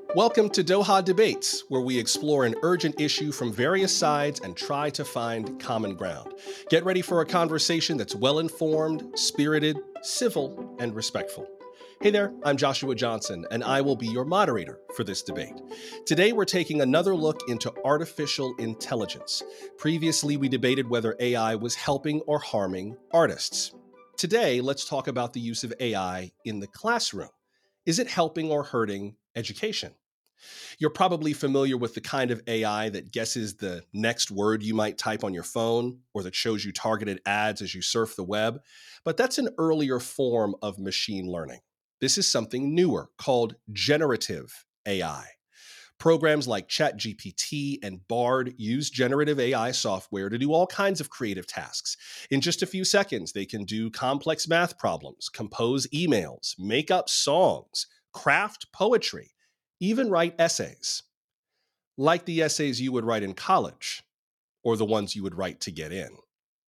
Welcome to Doha Debates, where we explore an urgent issue from various sides and try to find common ground. Get ready for a conversation that's well informed, spirited, civil, and respectful. Hey there, I'm Joshua Johnson, and I will be your moderator for this debate. Today, we're taking another look into artificial intelligence. Previously, we debated whether AI was helping or harming artists. Today, let's talk about the use of AI in the classroom. Is it helping or hurting education? You're probably familiar with the kind of AI that guesses the next word you might type on your phone or that shows you targeted ads as you surf the web, but that's an earlier form of machine learning. This is something newer called generative AI. Programs like ChatGPT and Bard use generative AI software to do all kinds of creative tasks. In just a few seconds, they can do complex math problems, compose emails, make up songs, craft poetry, even write essays, like the essays you would write in college or the ones you would write to get in.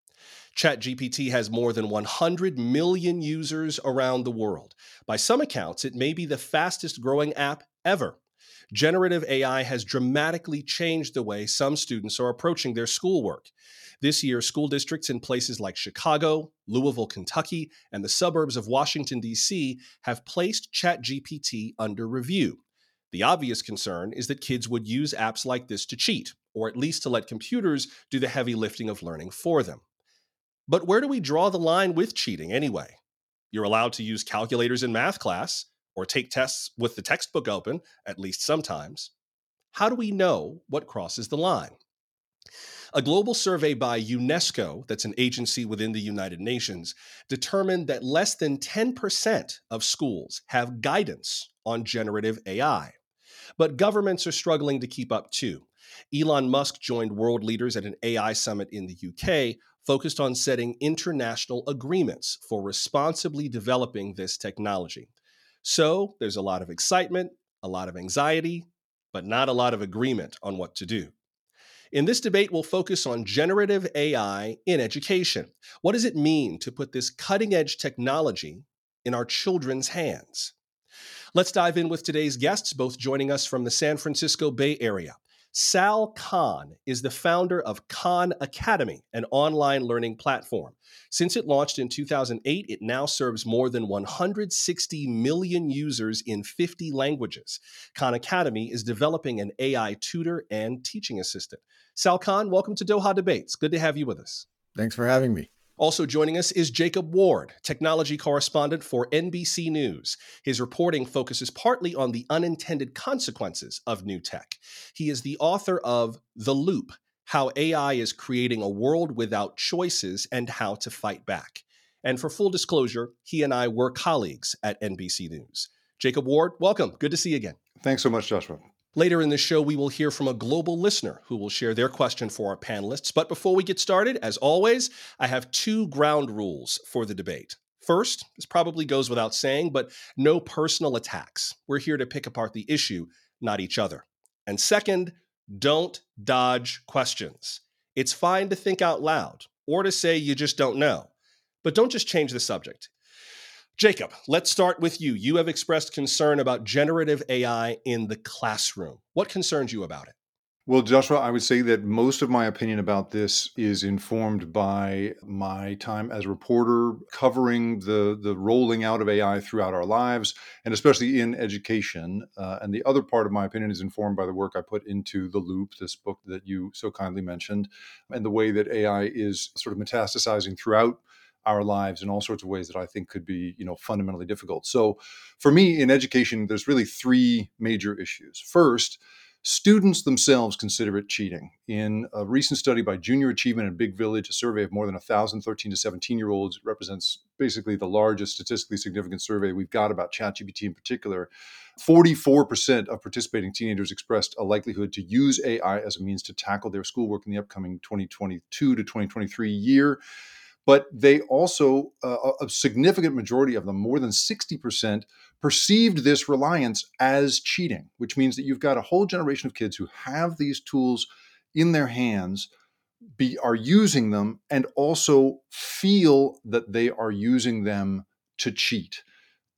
ChatGPT has more than 100 million users around the world. By some accounts, it may be the fastest growing app ever. Generative AI has dramatically changed the way some students are approaching their schoolwork. This year, school districts in places like Chicago, Louisville, Kentucky, and the suburbs of Washington, D.C. have placed ChatGPT under review. The obvious concern is that kids would use apps like this to cheat, or at least to let computers do the heavy lifting of learning for them. But where do we draw the line with cheating anyway? You're allowed to use calculators in math class or take tests with the textbook open, at least sometimes. How do we know what crosses the line? A global survey by UNESCO, that's an agency within the United Nations, determined that less than 10% of schools have guidance on generative AI. But governments are struggling to keep up too. Elon Musk joined world leaders at an AI summit in the UK focused on setting international agreements for responsibly developing this technology. So there's a lot of excitement, a lot of anxiety, but not a lot of agreement on what to do. In this debate, we'll focus on generative AI in education. What does it mean to put this cutting edge technology in our children's hands? Let's dive in with today's guests, both joining us from the San Francisco Bay Area. Sal Khan is the founder of Khan Academy, an online learning platform. Since it launched in 2008, it now serves more than 160 million users in 50 languages. Khan Academy is developing an AI tutor and teaching assistant. Sal Khan, welcome to Doha Debates. Good to have you with us. Thanks for having me. Also joining us is Jacob Ward, technology correspondent for NBC News. His reporting focuses partly on the unintended consequences of new tech. He is the author of The Loop: How AI is Creating a World Without Choices and How to Fight Back. And for full disclosure, he and I were colleagues at NBC News. Jacob Ward, welcome. Good to see you again. Thanks so much, Joshua. Later in the show, we will hear from a global listener who will share their question for our panelists. But before we get started, as always, I have two ground rules for the debate. First, this probably goes without saying, but no personal attacks. We're here to pick apart the issue, not each other. And second, don't dodge questions. It's fine to think out loud or to say you just don't know, but don't just change the subject. Jacob, let's start with you. You have expressed concern about generative AI in the classroom. What concerns you about it? Well, Joshua, I would say that most of my opinion about this is informed by my time as a reporter covering the rolling out of AI throughout our lives, and especially in education. And the other part of my opinion is informed by the work I put into The Loop, this book that you so kindly mentioned, and the way that AI is sort of metastasizing throughout our lives in all sorts of ways that I think could be, fundamentally difficult. So for me in education, there's really three major issues. First, students themselves consider it cheating. In a recent study by Junior Achievement in Big Village, a survey of more than 1,000 13 to 17-year-olds, it represents basically the largest statistically significant survey we've got about ChatGPT in particular. 44% of participating teenagers expressed a likelihood to use AI as a means to tackle their schoolwork in the upcoming 2022 to 2023 year. But they also, a significant majority of them, more than 60%, perceived this reliance as cheating, which means that you've got a whole generation of kids who have these tools in their hands, are using them, and also feel that they are using them to cheat.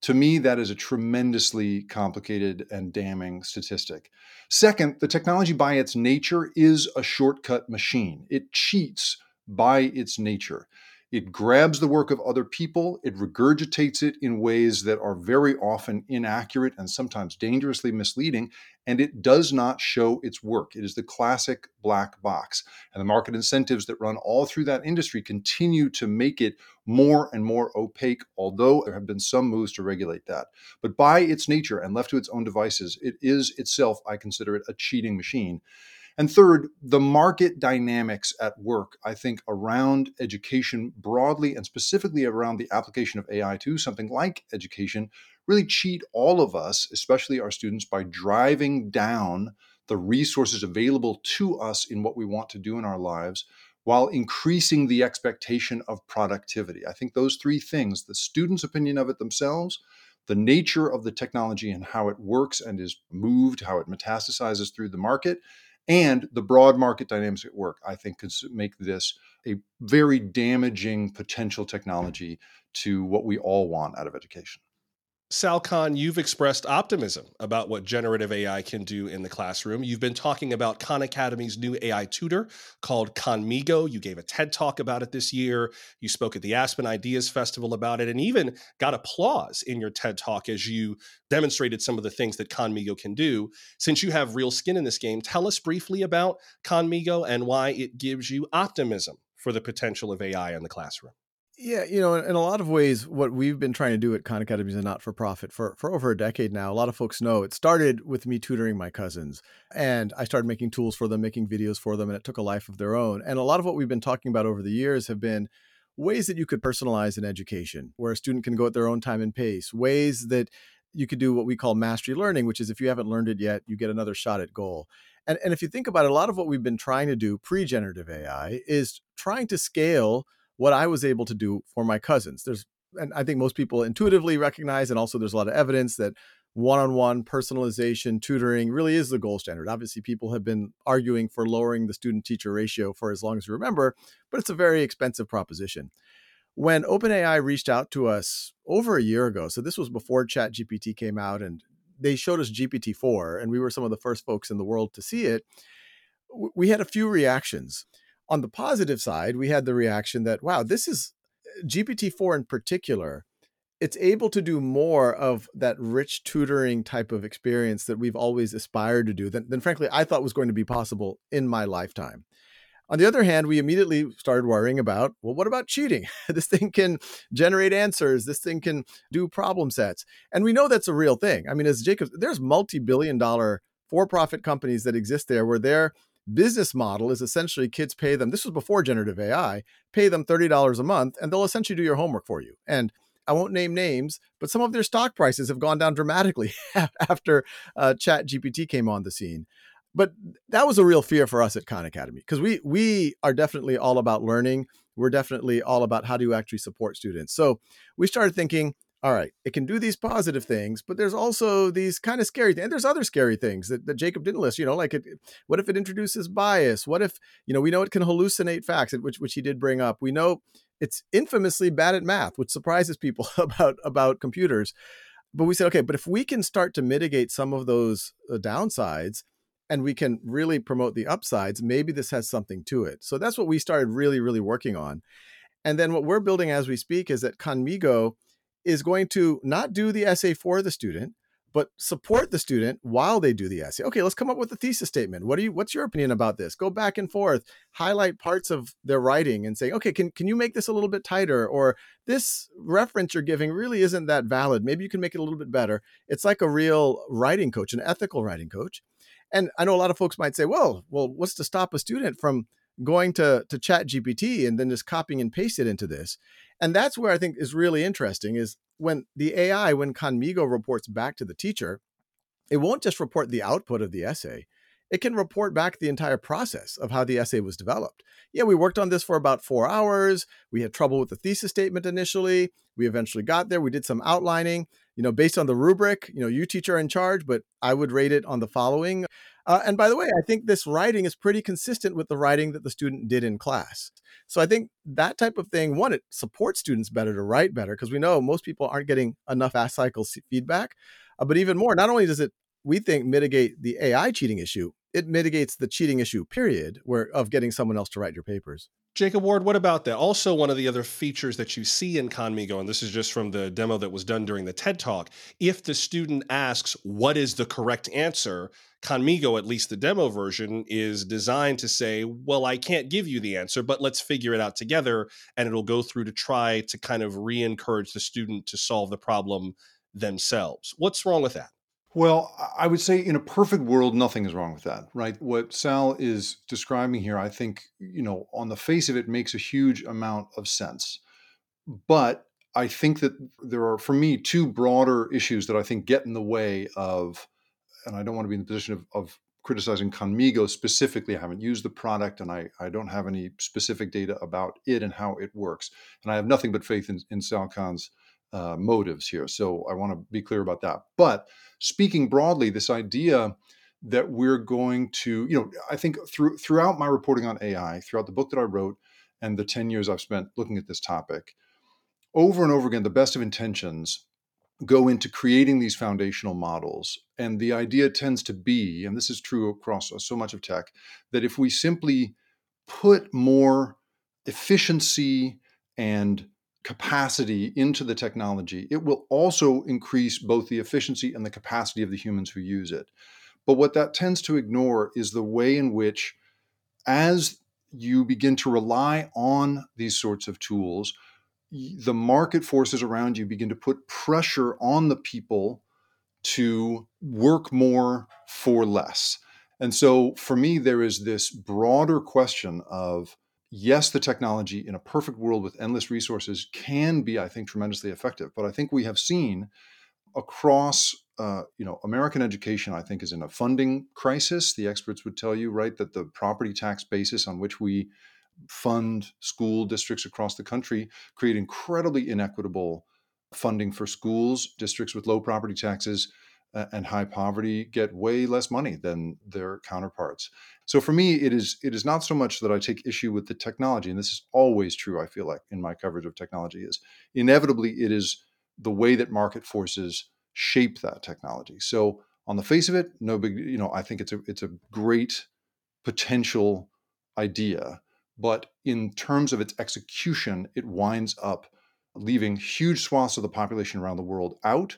To me, that is a tremendously complicated and damning statistic. Second, the technology by its nature is a shortcut machine. It cheats by its nature. It grabs the work of other people, it regurgitates it in ways that are very often inaccurate and sometimes dangerously misleading, and it does not show its work. It is the classic black box. And the market incentives that run all through that industry continue to make it more and more opaque, although there have been some moves to regulate that. But by its nature and left to its own devices, it is itself, I consider it, a cheating machine. And third, the market dynamics at work, I think, around education broadly and specifically around the application of AI to something like education, really cheat all of us, especially our students, by driving down the resources available to us in what we want to do in our lives while increasing the expectation of productivity. I think those three things, the student's opinion of it themselves, the nature of the technology and how it works and is moved, how it metastasizes through the market, and the broad market dynamics at work, I think, could make this a very damaging potential technology to what we all want out of education. Sal Khan, you've expressed optimism about what generative AI can do in the classroom. You've been talking about Khan Academy's new AI tutor called Khanmigo. You gave a TED Talk about it this year. You spoke at the Aspen Ideas Festival about it, and even got applause in your TED Talk as you demonstrated some of the things that Khanmigo can do. Since you have real skin in this game, tell us briefly about Khanmigo and why it gives you optimism for the potential of AI in the classroom. Yeah, in a lot of ways, what we've been trying to do at Khan Academy is a not-for-profit for over a decade now. A lot of folks know it started with me tutoring my cousins, and I started making tools for them, making videos for them, and it took a life of their own. And a lot of what we've been talking about over the years have been ways that you could personalize an education, where a student can go at their own time and pace, ways that you could do what we call mastery learning, which is if you haven't learned it yet, you get another shot at goal. And if you think about it, a lot of what we've been trying to do pre-generative AI is trying to scale what I was able to do for my cousins. And I think most people intuitively recognize, and also there's a lot of evidence that one-on-one personalization tutoring really is the gold standard. Obviously, people have been arguing for lowering the student-teacher ratio for as long as you remember, but it's a very expensive proposition. When OpenAI reached out to us over a year ago, so this was before ChatGPT came out, and they showed us GPT-4, and we were some of the first folks in the world to see it, we had a few reactions. On the positive side, we had the reaction that, wow, this is GPT-4 in particular. It's able to do more of that rich tutoring type of experience that we've always aspired to do than frankly, I thought was going to be possible in my lifetime. On the other hand, we immediately started worrying about, well, what about cheating? This thing can generate answers. This thing can do problem sets. And we know that's a real thing. I mean, as Jacob, there's multi-billion-dollar for-profit companies that exist there where their business model is essentially kids pay them, this was before generative AI, pay them $30 a month, and they'll essentially do your homework for you. And I won't name names, but some of their stock prices have gone down dramatically after ChatGPT came on the scene. But that was a real fear for us at Khan Academy, because we are definitely all about learning. We're definitely all about how do you actually support students. So we started thinking, all right, it can do these positive things, but there's also these kind of scary things. And there's other scary things that Jacob didn't list, like what if it introduces bias? What if, we know it can hallucinate facts, which he did bring up. We know it's infamously bad at math, which surprises people about computers. But we said, okay, but if we can start to mitigate some of those downsides, and we can really promote the upsides, maybe this has something to it. So that's what we started really, really working on. And then what we're building as we speak is that Khanmigo is going to not do the essay for the student, but support the student while they do the essay. Okay, let's come up with a thesis statement. What's your opinion about this? Go back and forth, highlight parts of their writing and say, okay, can you make this a little bit tighter? Or this reference you're giving really isn't that valid. Maybe you can make it a little bit better. It's like a real writing coach, an ethical writing coach. And I know a lot of folks might say, well, what's to stop a student from going to ChatGPT and then just copying and paste it into this? And that's where I think is really interesting is when Khanmigo reports back to the teacher, it won't just report the output of the essay. It can report back the entire process of how the essay was developed. Yeah, we worked on this for about 4 hours. We had trouble with the thesis statement initially. We eventually got there. We did some outlining. based on the rubric, you teacher are in charge, but I would rate it on the following. And by the way, I think this writing is pretty consistent with the writing that the student did in class. So I think that type of thing, one, it supports students better to write better, because we know most people aren't getting enough fast cycle feedback. But even more, not only does it, we think, mitigate the AI cheating issue, it mitigates the cheating issue, period, of getting someone else to write your papers. Jacob Ward, what about that? Also, one of the other features that you see in Khanmigo, and this is just from the demo that was done during the TED Talk, if the student asks, what is the correct answer? Khanmigo, at least the demo version, is designed to say, well, I can't give you the answer, but let's figure it out together. And it'll go through to try to kind of re-encourage the student to solve the problem themselves. What's wrong with that? Well, I would say in a perfect world, nothing is wrong with that, right? What Sal is describing here, I think, on the face of it, makes a huge amount of sense. But I think that there are, for me, two broader issues that I think get in the way of, and I don't want to be in the position of criticizing Khanmigo specifically. I haven't used the product, and I don't have any specific data about it and how it works. And I have nothing but faith in Sal Khan's motives here. So I want to be clear about that. But speaking broadly, this idea that we're going to, I think throughout my reporting on AI, throughout the book that I wrote and the 10 years I've spent looking at this topic, over and over again, the best of intentions go into creating these foundational models. And the idea tends to be, and this is true across so much of tech, that if we simply put more efficiency and capacity into the technology, it will also increase both the efficiency and the capacity of the humans who use it. But what that tends to ignore is the way in which, as you begin to rely on these sorts of tools, the market forces around you begin to put pressure on the people to work more for less. And so for me, there is this broader question of, yes, the technology in a perfect world with endless resources can be, I think, tremendously effective. But I think we have seen across, American education, I think, is in a funding crisis. The experts would tell you, right, that the property tax basis on which we fund school districts across the country create incredibly inequitable funding for schools. Districts with low property taxes and high poverty get way less money than their counterparts. So for me, it is not so much that I take issue with the technology, and this is always true, I feel like, in my coverage of technology, is inevitably it is the way that market forces shape that technology. So on the face of it, no big, I think it's a great potential idea. But in terms of its execution, it winds up leaving huge swaths of the population around the world out,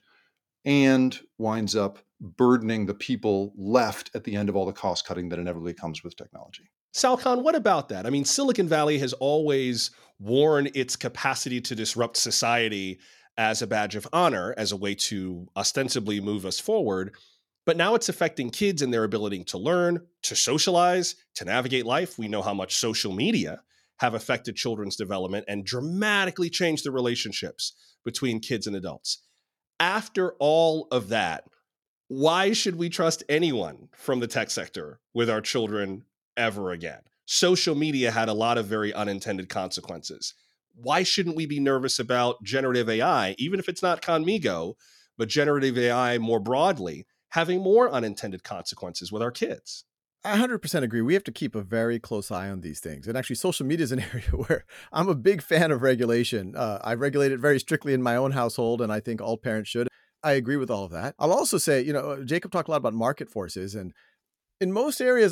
and winds up burdening the people left at the end of all the cost cutting that inevitably comes with technology. Sal Khan, what about that? I mean, Silicon Valley has always worn its capacity to disrupt society as a badge of honor, as a way to ostensibly move us forward. But now it's affecting kids and their ability to learn, to socialize, to navigate life. We know how much social media have affected children's development and dramatically changed the relationships between kids and adults. After all of that, why should we trust anyone from the tech sector with our children ever again? Social media had a lot of very unintended consequences. Why shouldn't we be nervous about generative AI, even if it's not Khanmigo, but generative AI more broadly, having more unintended consequences with our kids? I 100% agree. We have to keep a very close eye on these things. And actually, social media is an area where I'm a big fan of regulation. I regulate it very strictly in my own household, and I think all parents should. I agree with all of that. I'll also say, Jacob talked a lot about market forces, and in most areas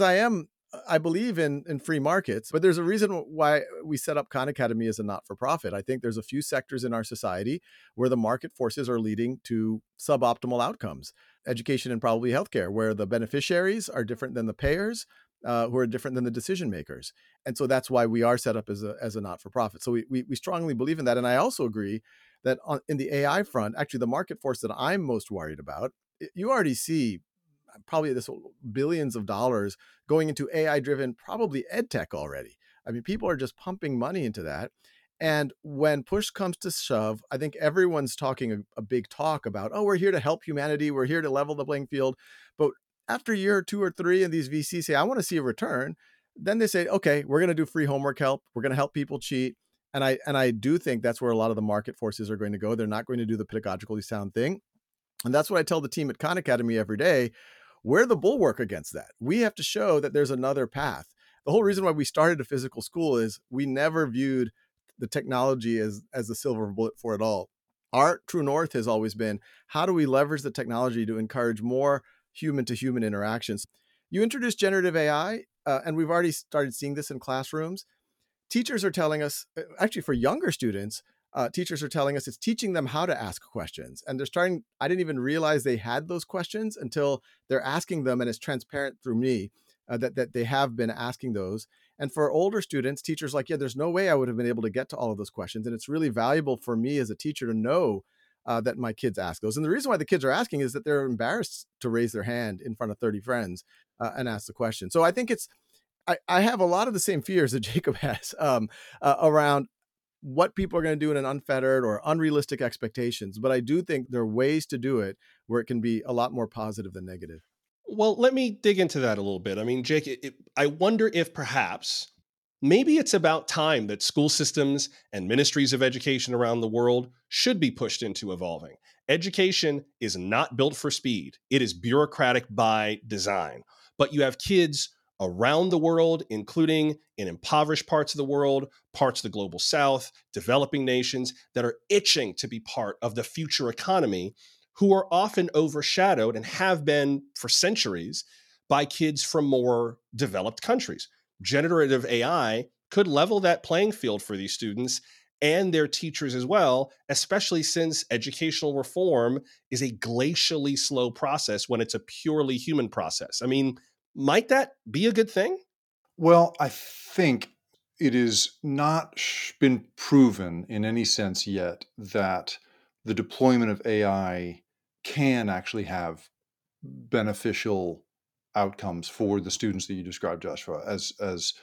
I believe in free markets, but there's a reason why we set up Khan Academy as a not-for-profit. I think there's a few sectors in our society where the market forces are leading to suboptimal outcomes. Education and probably healthcare, where the beneficiaries are different than the payers, who are different than the decision makers. And so that's why we are set up as a not-for-profit. So we strongly believe in that. And I also agree that in the AI front, actually the market force that I'm most worried about, you already see probably this billions of dollars going into AI-driven, probably ed tech already. I mean, people are just pumping money into that. And when push comes to shove, I think everyone's talking a big talk about, oh, we're here to help humanity. We're here to level the playing field. But after a year or 2 or 3, and these VCs say, I want to see a return, then they say, okay, we're going to do free homework help. We're going to help people cheat. And I do think that's where a lot of the market forces are going to go. They're not going to do the pedagogically sound thing. And that's what I tell the team at Khan Academy every day. We're the bulwark against that. We have to show that there's another path. The whole reason why we started a physical school is we never viewed the technology as the silver bullet for it all. Our true north has always been, how do we leverage the technology to encourage more human to human interactions? You introduced generative AI, and we've already started seeing this in classrooms. Teachers are telling us, actually for younger students, teachers are telling us it's teaching them how to ask questions. And they're starting, I didn't even realize they had those questions until they're asking them, and it's transparent through me that they have been asking those. And for older students, teachers like, yeah, there's no way I would have been able to get to all of those questions. And it's really valuable for me as a teacher to know that my kids ask those. And the reason why the kids are asking is that they're embarrassed to raise their hand in front of 30 friends and ask the question. So I think I have a lot of the same fears that Jacob has around what people are going to do in an unfettered or unrealistic expectations. But I do think there are ways to do it where it can be a lot more positive than negative. Well, let me dig into that a little bit. I mean, Jake, I wonder if perhaps maybe it's about time that school systems and ministries of education around the world should be pushed into evolving. Education is not built for speed. It is bureaucratic by design. But you have kids around the world, including in impoverished parts of the world, parts of the global south, developing nations that are itching to be part of the future economy, who are often overshadowed and have been for centuries by kids from more developed countries. Generative AI could level that playing field for these students and their teachers as well, especially since educational reform is a glacially slow process when it's a purely human process. I mean, might that be a good thing? Well, I think it is not been proven in any sense yet that the deployment of AI can actually have beneficial outcomes for the students that you described, Joshua, as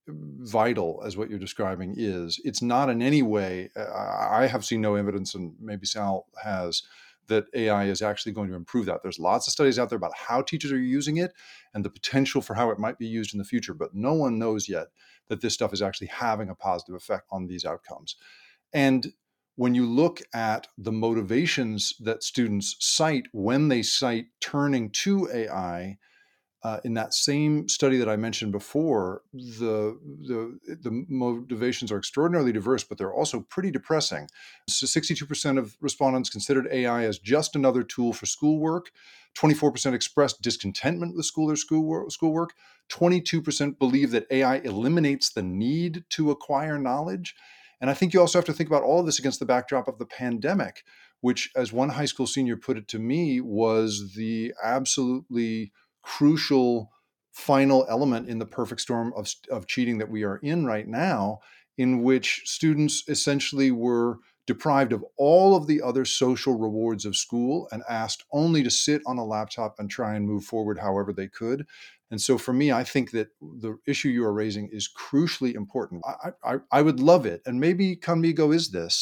vital as what you're describing is. It's not in any way, I have seen no evidence, and maybe Sal has, that AI is actually going to improve that. There's lots of studies out there about how teachers are using it and the potential for how it might be used in the future, but no one knows yet that this stuff is actually having a positive effect on these outcomes. And when you look at the motivations that students cite when they cite turning to AI, in that same study that I mentioned before, the motivations are extraordinarily diverse, but they're also pretty depressing. So 62% of respondents considered AI as just another tool for schoolwork. 24% expressed discontentment with school or schoolwork. 22% believe that AI eliminates the need to acquire knowledge. And I think you also have to think about all of this against the backdrop of the pandemic, which, as one high school senior put it to me, was the absolutely crucial final element in the perfect storm of cheating that we are in right now, in which students essentially were deprived of all of the other social rewards of school and asked only to sit on a laptop and try and move forward however they could. And so for me, I think that the issue you are raising is crucially important. I would love it. And maybe Conmigo is this,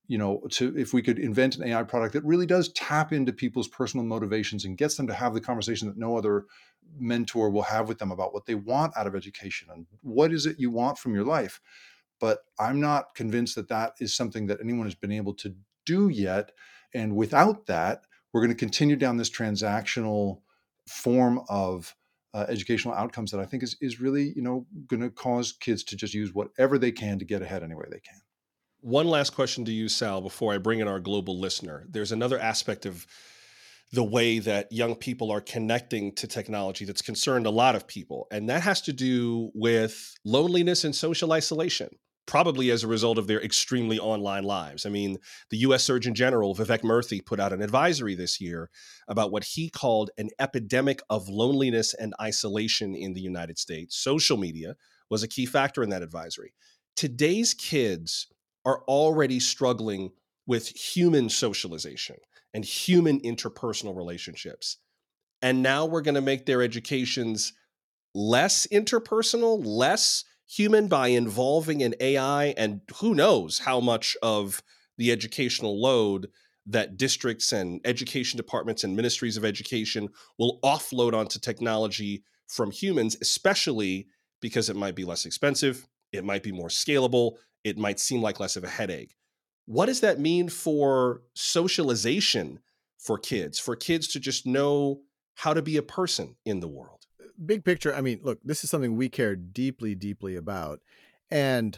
if we could invent an AI product that really does tap into people's personal motivations and gets them to have the conversation that no other mentor will have with them about what they want out of education and what is it you want from your life. But I'm not convinced that that is something that anyone has been able to do yet. And without that, we're going to continue down this transactional form of educational outcomes that I think is really, going to cause kids to just use whatever they can to get ahead any way they can. One last question to you, Sal, before I bring in our global listener. There's another aspect of the way that young people are connecting to technology that's concerned a lot of people, and that has to do with loneliness and social isolation, probably as a result of their extremely online lives. I mean, the US Surgeon General, Vivek Murthy, put out an advisory this year about what he called an epidemic of loneliness and isolation in the United States. Social media was a key factor in that advisory. Today's kids are already struggling with human socialization and human interpersonal relationships. And now we're going to make their educations less interpersonal, less human by involving an AI, and who knows how much of the educational load that districts and education departments and ministries of education will offload onto technology from humans, especially because it might be less expensive, it might be more scalable, it might seem like less of a headache. What does that mean for socialization for kids to just know how to be a person in the world? Big picture, I mean, look, this is something we care deeply, deeply about. And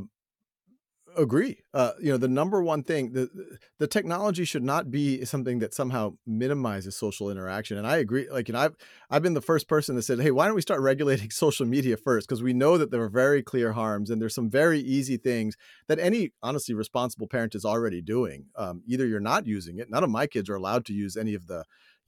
agree. The number one thing, the technology should not be something that somehow minimizes social interaction. And I agree. Like, I've been the first person that said, hey, why don't we start regulating social media first? Because we know that there are very clear harms, and there's some very easy things that any honestly responsible parent is already doing. Either you're not using it. None of my kids are allowed to use any of the,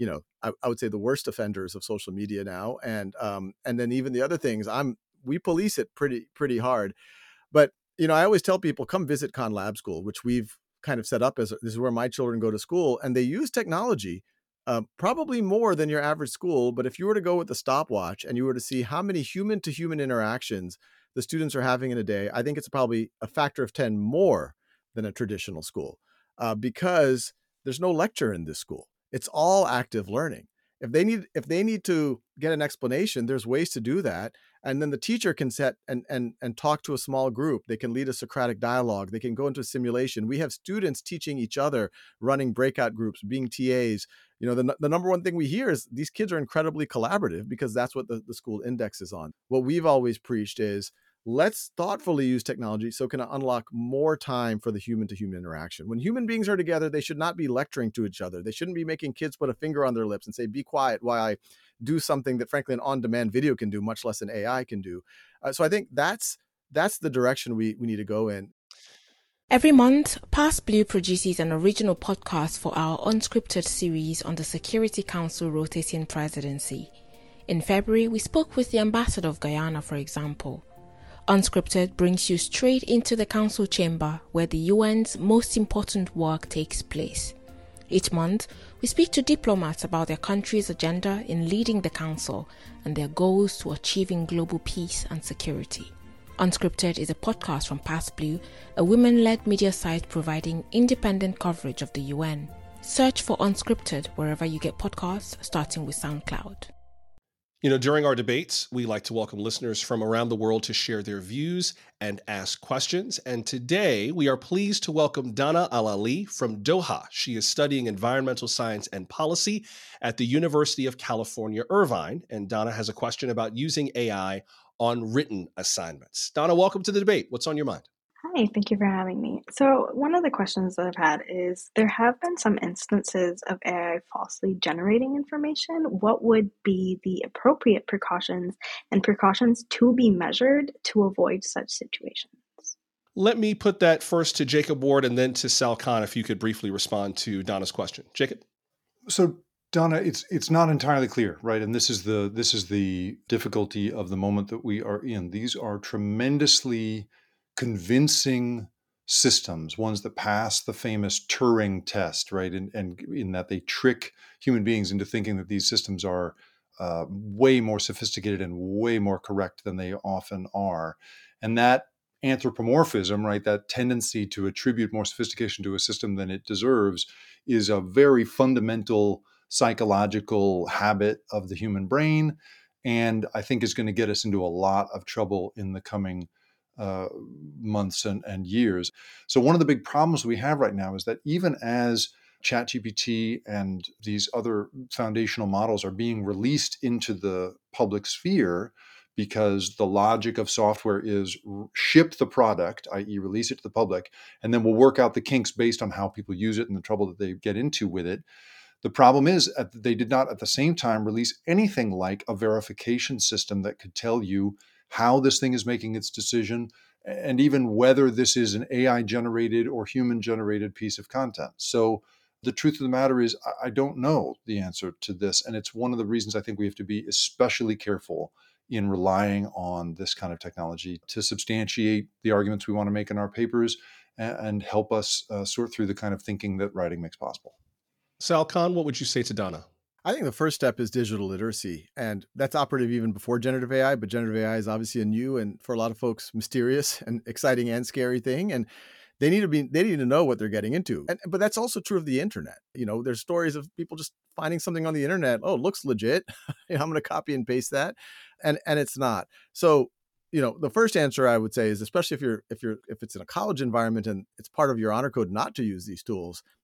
I would say the worst offenders of social media now. And then even the other things, we police it pretty hard. But I always tell people, come visit Khan Lab School, which we've kind of set up as this is where my children go to school, and they use technology probably more than your average school. But if you were to go with the stopwatch and you were to see how many human to human interactions the students are having in a day, I think it's probably a factor of 10 more than a traditional school because there's no lecture in this school. It's all active learning. If they need to get an explanation, there's ways to do that. And then the teacher can set and talk to a small group. They can lead a Socratic dialogue. They can go into a simulation. We have students teaching each other, running breakout groups, being TAs. The number one thing we hear is these kids are incredibly collaborative because that's what the school index is on. What we've always preached is let's thoughtfully use technology so it can unlock more time for the human to human interaction. When human beings are together, they should not be lecturing to each other. They shouldn't be making kids put a finger on their lips and say, be quiet while I do something that frankly an on-demand video can do, much less an AI can do. So I think that's the direction we need to go in. Every month, PassBlue produces an original podcast for our unscripted series on the Security Council rotating presidency. In February, we spoke with the ambassador of Guyana, for example. Unscripted brings you straight into the council chamber where the UN's most important work takes place. Each month, we speak to diplomats about their country's agenda in leading the council and their goals to achieving global peace and security. Unscripted is a podcast from PassBlue, a women-led media site providing independent coverage of the UN. Search for Unscripted wherever you get podcasts, starting with SoundCloud. During our debates, we like to welcome listeners from around the world to share their views and ask questions. And today, we are pleased to welcome Dana Al-Ali from Doha. She is studying environmental science and policy at the University of California, Irvine. And Dana has a question about using AI on written assignments. Dana, welcome to the debate. What's on your mind? Hi, thank you for having me. So one of the questions that I've had is there have been some instances of AI falsely generating information. What would be the appropriate precautions and precautions to be measured to avoid such situations? Let me put that first to Jacob Ward and then to Sal Khan, if you could briefly respond to Dana's question. Jacob? So Dana, it's not entirely clear, right? And this is the difficulty of the moment that we are in. These are tremendously convincing systems, ones that pass the famous Turing test, right? And in that they trick human beings into thinking that these systems are way more sophisticated and way more correct than they often are. And that anthropomorphism, right, that tendency to attribute more sophistication to a system than it deserves, is a very fundamental psychological habit of the human brain. And I think is going to get us into a lot of trouble in the coming months and years. So one of the big problems we have right now is that even as ChatGPT and these other foundational models are being released into the public sphere, because the logic of software is ship the product, i.e. release it to the public, and then we'll work out the kinks based on how people use it and the trouble that they get into with it. The problem is that they did not at the same time release anything like a verification system that could tell you how this thing is making its decision, and even whether this is an AI-generated or human-generated piece of content. So the truth of the matter is, I don't know the answer to this, and it's one of the reasons I think we have to be especially careful in relying on this kind of technology to substantiate the arguments we want to make in our papers and help us sort through the kind of thinking that writing makes possible. Sal Khan, what would you say to Dana? I think the first step is digital literacy, and that's operative even before generative AI, but generative AI is obviously a new and for a lot of folks mysterious and exciting and scary thing. And they need to know what they're getting into. But that's also true of the internet. There's stories of people just finding something on the internet. Oh, it looks legit. I'm going to copy and paste that. And it's not. So, the first answer I would say is, especially if it's in a college environment and it's part of your honor code not to use these tools,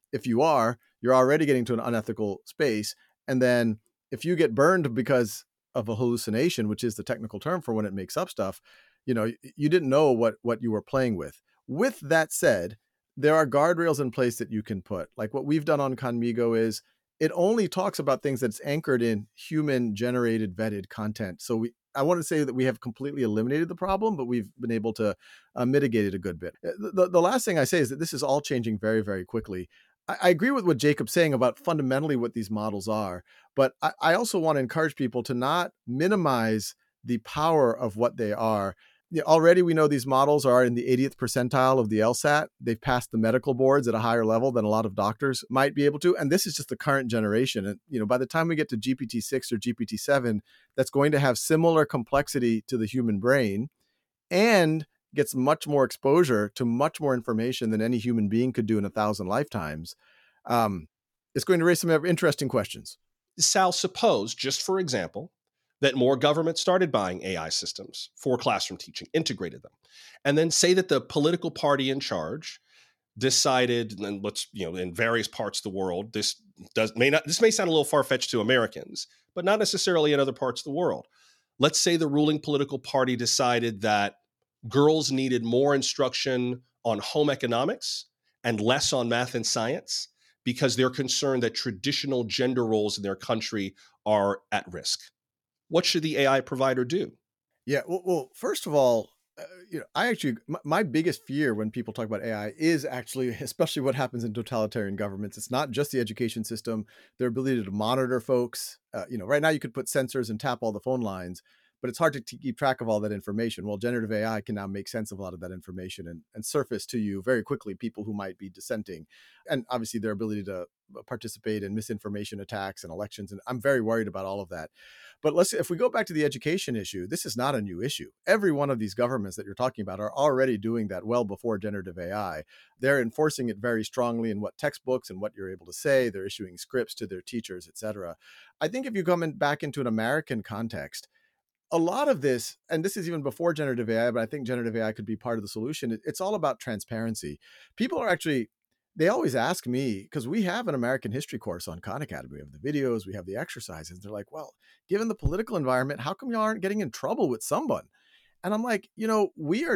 if you are, you're already getting to an unethical space. And then if you get burned because of a hallucination, which is the technical term for when it makes up stuff, you didn't know what you were playing with. With that said, there are guardrails in place that you can put. Like what we've done on Conmigo is it only talks about things that's anchored in human generated vetted content. So I want to say that we have completely eliminated the problem, but we've been able to mitigate it a good bit. The last thing I say is that this is all changing very, very quickly. I agree with what Jacob's saying about fundamentally what these models are, but I also want to encourage people to not minimize the power of what they are. Already we know these models are in the 80th percentile of the LSAT. They've passed the medical boards at a higher level than a lot of doctors might be able to. And this is just the current generation. And by the time we get to GPT-6 or GPT-7, that's going to have similar complexity to the human brain and gets much more exposure to much more information than any human being could do in 1,000 lifetimes. It's going to raise some interesting questions. Sal, suppose, just for example, that more governments started buying AI systems for classroom teaching, integrated them, and then say that the political party in charge decided, and in various parts of the world, this may sound a little far-fetched to Americans, but not necessarily in other parts of the world. Let's say the ruling political party decided that girls needed more instruction on home economics and less on math and science because they're concerned that traditional gender roles in their country are at risk. What should the AI provider do? Yeah, well, first of all, my biggest fear when people talk about AI is actually, especially what happens in totalitarian governments. It's not just the education system, their ability to monitor folks. Right now you could put sensors and tap all the phone lines, but it's hard to keep track of all that information. Well, generative AI can now make sense of a lot of that information and surface to you very quickly people who might be dissenting. And obviously their ability to participate in misinformation attacks and elections. And I'm very worried about all of that. But if we go back to the education issue, this is not a new issue. Every one of these governments that you're talking about are already doing that well before generative AI. They're enforcing it very strongly in what textbooks and what you're able to say. They're issuing scripts to their teachers, et cetera. I think if you come back into an American context, a lot of this, and this is even before generative AI, but I think generative AI could be part of the solution. It's all about transparency. People are actually, they always ask me, because we have an American history course on Khan Academy. We have the videos, we have the exercises. They're like, well, given the political environment, how come you aren't getting in trouble with someone? And I'm like, we're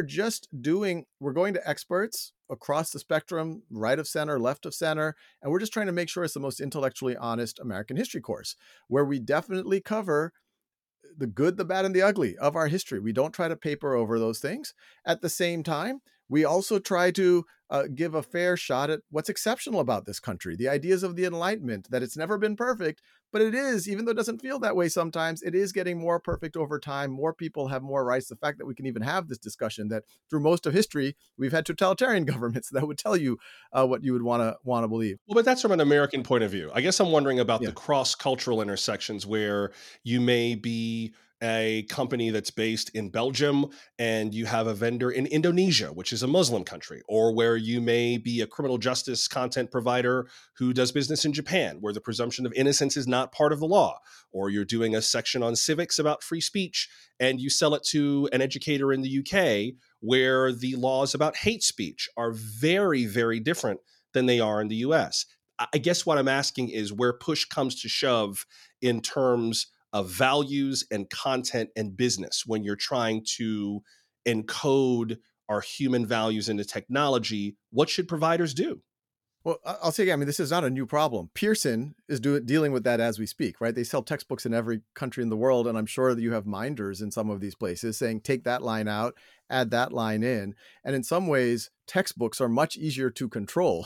going to experts across the spectrum, right of center, left of center, and we're just trying to make sure it's the most intellectually honest American history course, where we definitely cover the good, the bad, and the ugly of our history. We don't try to paper over those things. At the same time, we also try to give a fair shot at what's exceptional about this country, the ideas of the Enlightenment, that it's never been perfect, but it is, even though it doesn't feel that way sometimes, it is getting more perfect over time. More people have more rights. The fact that we can even have this discussion, that through most of history, we've had totalitarian governments that would tell you what you would want to believe. Well, but that's from an American point of view. I guess I'm wondering about the cross-cultural intersections where you may be a company that's based in Belgium and you have a vendor in Indonesia, which is a Muslim country, or where you may be a criminal justice content provider who does business in Japan, where the presumption of innocence is not part of the law, or you're doing a section on civics about free speech and you sell it to an educator in the UK, where the laws about hate speech are very, very different than they are in the US. I guess what I'm asking is where push comes to shove in terms of values and content and business, when you're trying to encode our human values into technology, what should providers do? Well, I'll say again, this is not a new problem. Pearson is dealing with that as we speak, right? They sell textbooks in every country in the world, and I'm sure that you have minders in some of these places saying, take that line out, add that line in. And in some ways, textbooks are much easier to control.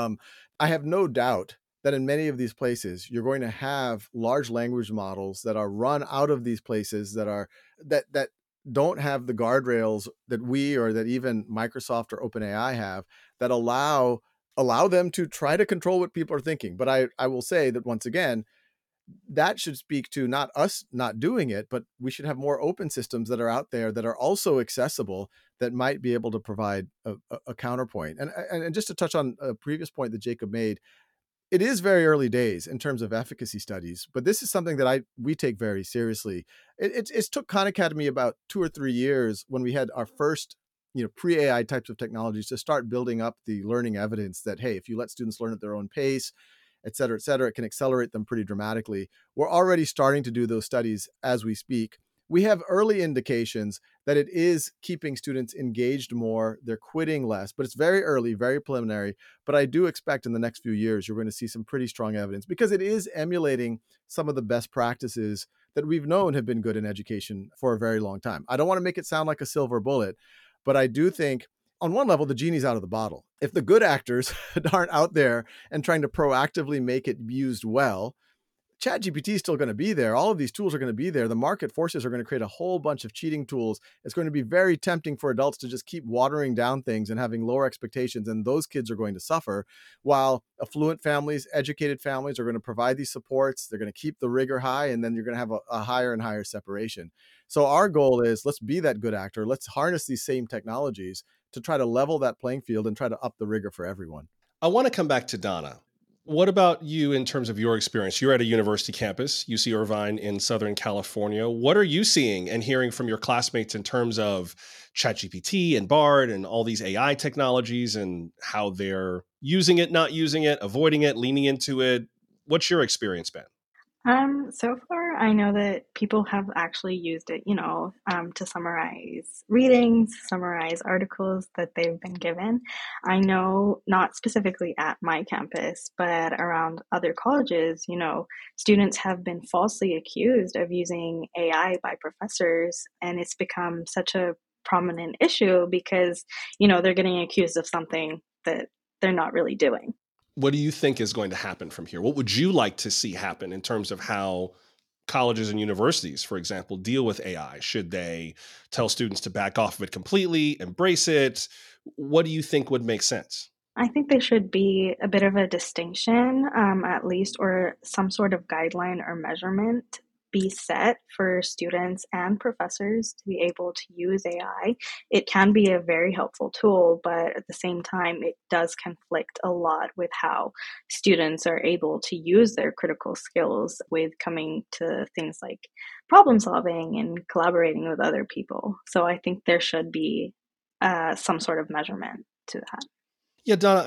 I have no doubt that in many of these places, you're going to have large language models that are run out of these places that don't have the guardrails that we or that even Microsoft or OpenAI have, that allow them to try to control what people are thinking. But I will say that once again, that should speak to not us not doing it, but we should have more open systems that are out there that are also accessible, that might be able to provide a counterpoint. And just to touch on a previous point that Jacob made, it is very early days in terms of efficacy studies, but this is something that we take very seriously. It took Khan Academy about 2 or 3 years when we had our first pre-AI types of technologies to start building up the learning evidence that, hey, if you let students learn at their own pace, et cetera, it can accelerate them pretty dramatically. We're already starting to do those studies as we speak. We have early indications that it is keeping students engaged more. They're quitting less, but it's very early, very preliminary. But I do expect in the next few years, you're going to see some pretty strong evidence because it is emulating some of the best practices that we've known have been good in education for a very long time. I don't want to make it sound like a silver bullet, but I do think on one level, the genie's out of the bottle. If the good actors aren't out there and trying to proactively make it used well, ChatGPT is still going to be there. All of these tools are going to be there. The market forces are going to create a whole bunch of cheating tools. It's going to be very tempting for adults to just keep watering down things and having lower expectations. And those kids are going to suffer, while affluent families, educated families are going to provide these supports. They're going to keep the rigor high, and then you're going to have a higher and higher separation. So our goal is, let's be that good actor. Let's harness these same technologies to try to level that playing field and try to up the rigor for everyone. I want to come back to Donna. What about you in terms of your experience? You're at a university campus, UC Irvine in Southern California. What are you seeing and hearing from your classmates in terms of ChatGPT and Bard and all these AI technologies and how they're using it, not using it, avoiding it, leaning into it? What's your experience been? So far, I know that people have actually used it, to summarize readings, summarize articles that they've been given. I know not specifically at my campus, but around other colleges, students have been falsely accused of using AI by professors, and it's become such a prominent issue because, they're getting accused of something that they're not really doing. What do you think is going to happen from here? What would you like to see happen in terms of how colleges and universities, for example, deal with AI? Should they tell students to back off of it completely, embrace it? What do you think would make sense? I think there should be a bit of a distinction, at least, or some sort of guideline or measurement be set for students and professors to be able to use AI. It can be a very helpful tool, but at the same time, it does conflict a lot with how students are able to use their critical skills with coming to things like problem solving and collaborating with other people. So I think there should be some sort of measurement to that. Yeah, Donna,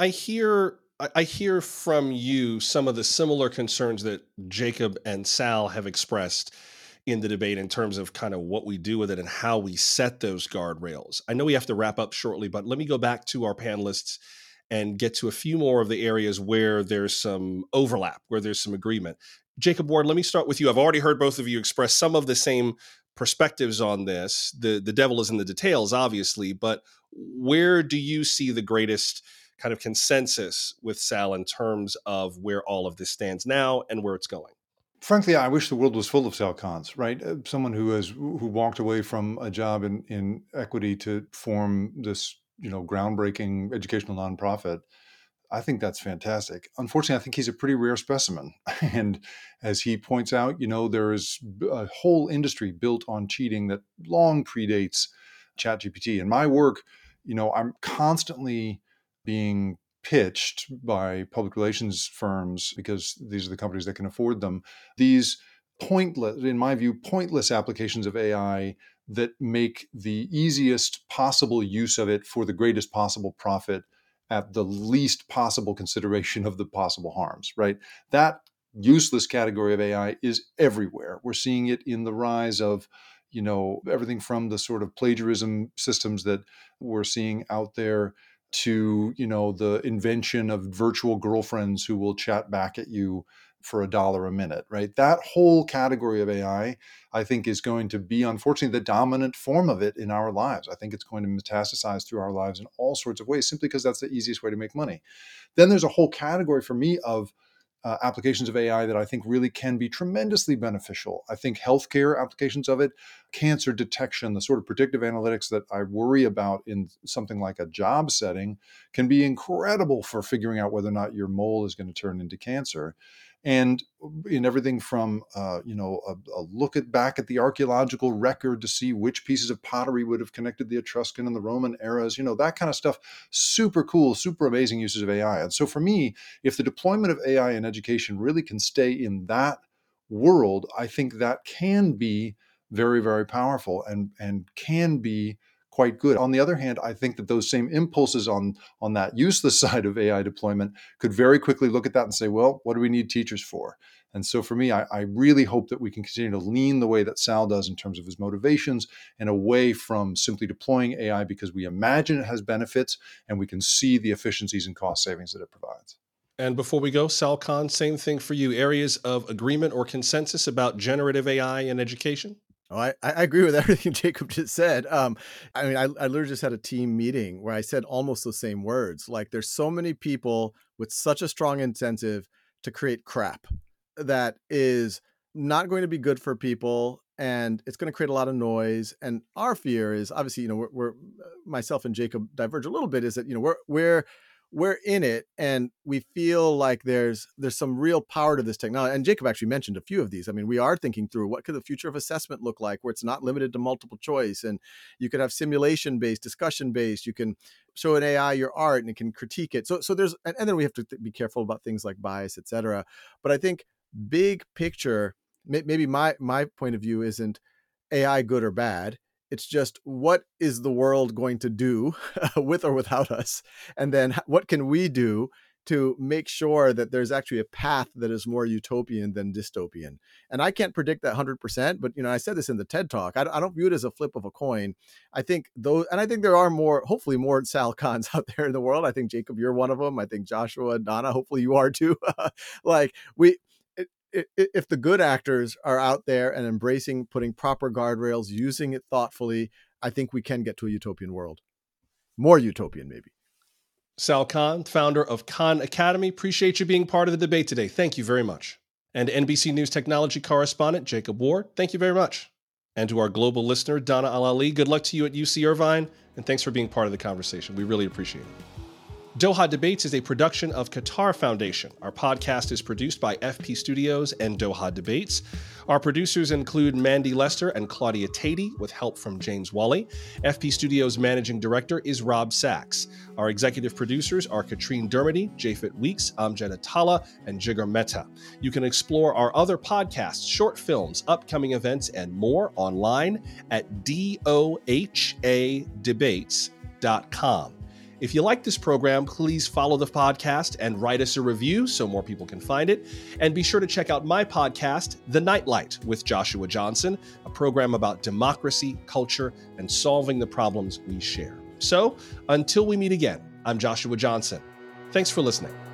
I hear from you some of the similar concerns that Jacob and Sal have expressed in the debate in terms of kind of what we do with it and how we set those guardrails. I know we have to wrap up shortly, but let me go back to our panelists and get to a few more of the areas where there's some overlap, where there's some agreement. Jacob Ward, let me start with you. I've already heard both of you express some of the same perspectives on this. The devil is in the details, obviously, but where do you see the greatest kind of consensus with Sal in terms of where all of this stands now and where it's going? Frankly, I wish the world was full of Sal Khans, right? Someone who walked away from a job in equity to form this, groundbreaking educational nonprofit. I think that's fantastic. Unfortunately, I think he's a pretty rare specimen. And as he points out, there is a whole industry built on cheating that long predates ChatGPT. In my work, I'm constantly being pitched by public relations firms, because these are the companies that can afford them, these pointless, in my view, pointless applications of AI that make the easiest possible use of it for the greatest possible profit at the least possible consideration of the possible harms, right? That useless category of AI is everywhere. We're seeing it in the rise of, everything from the sort of plagiarism systems that we're seeing out there to, the invention of virtual girlfriends who will chat back at you for $1 a minute, right? That whole category of AI, I think, is going to be, unfortunately, the dominant form of it in our lives. I think it's going to metastasize through our lives in all sorts of ways, simply because that's the easiest way to make money. Then there's a whole category for me of applications of AI that I think really can be tremendously beneficial. I think healthcare applications of it, cancer detection, the sort of predictive analytics that I worry about in something like a job setting, can be incredible for figuring out whether or not your mole is going to turn into cancer. And in everything from, a look back at the archaeological record to see which pieces of pottery would have connected the Etruscan and the Roman eras, that kind of stuff, super cool, super amazing uses of AI. And so for me, if the deployment of AI in education really can stay in that world, I think that can be very, very powerful and can be quite good. On the other hand, I think that those same impulses on that useless side of AI deployment could very quickly look at that and say, well, what do we need teachers for? And so for me, I really hope that we can continue to lean the way that Sal does in terms of his motivations and away from simply deploying AI because we imagine it has benefits and we can see the efficiencies and cost savings that it provides. And before we go, Sal Khan, same thing for you. Areas of agreement or consensus about generative AI in education? Oh, I agree with everything Jacob just said. I literally just had a team meeting where I said almost the same words. Like, there's so many people with such a strong incentive to create crap that is not going to be good for people, and it's going to create a lot of noise. And our fear is, obviously, we're myself and Jacob diverge a little bit, is that, we're in it and we feel like there's some real power to this technology. And Jacob actually mentioned a few of these. I mean, we are thinking through what could the future of assessment look like, where it's not limited to multiple choice, and you could have simulation-based, discussion-based. You can show an AI your art and it can critique it. So there's, and then we have to be careful about things like bias, et cetera. But I think big picture, maybe my point of view isn't AI good or bad. It's just, what is the world going to do with or without us? And then what can we do to make sure that there's actually a path that is more utopian than dystopian? And I can't predict that 100%, but I said this in the TED Talk. I don't view it as a flip of a coin. I think there are hopefully more Sal Khans out there in the world. I think, Jacob, you're one of them. I think Joshua, Donna, hopefully you are too. If the good actors are out there and embracing putting proper guardrails, using it thoughtfully, I think we can get to a utopian world. More utopian, maybe. Sal Khan, founder of Khan Academy, appreciate you being part of the debate today. Thank you very much. And NBC News technology correspondent Jacob Ward, thank you very much. And to our global listener, Donna Al-Ali, good luck to you at UC Irvine, and thanks for being part of the conversation. We really appreciate it. Doha Debates is a production of Qatar Foundation. Our podcast is produced by FP Studios and Doha Debates. Our producers include Mandy Lester and Claudia Tatey, with help from James Wally. FP Studios managing director is Rob Sachs. Our executive producers are Katrine Dermody, Japhet Weeks, Amjad Atala, and Jigar Mehta. You can explore our other podcasts, short films, upcoming events, and more online at dohadebates.com. If you like this program, please follow the podcast and write us a review so more people can find it. And be sure to check out my podcast, The Nightlight, with Joshua Johnson, a program about democracy, culture, and solving the problems we share. So, until we meet again, I'm Joshua Johnson. Thanks for listening.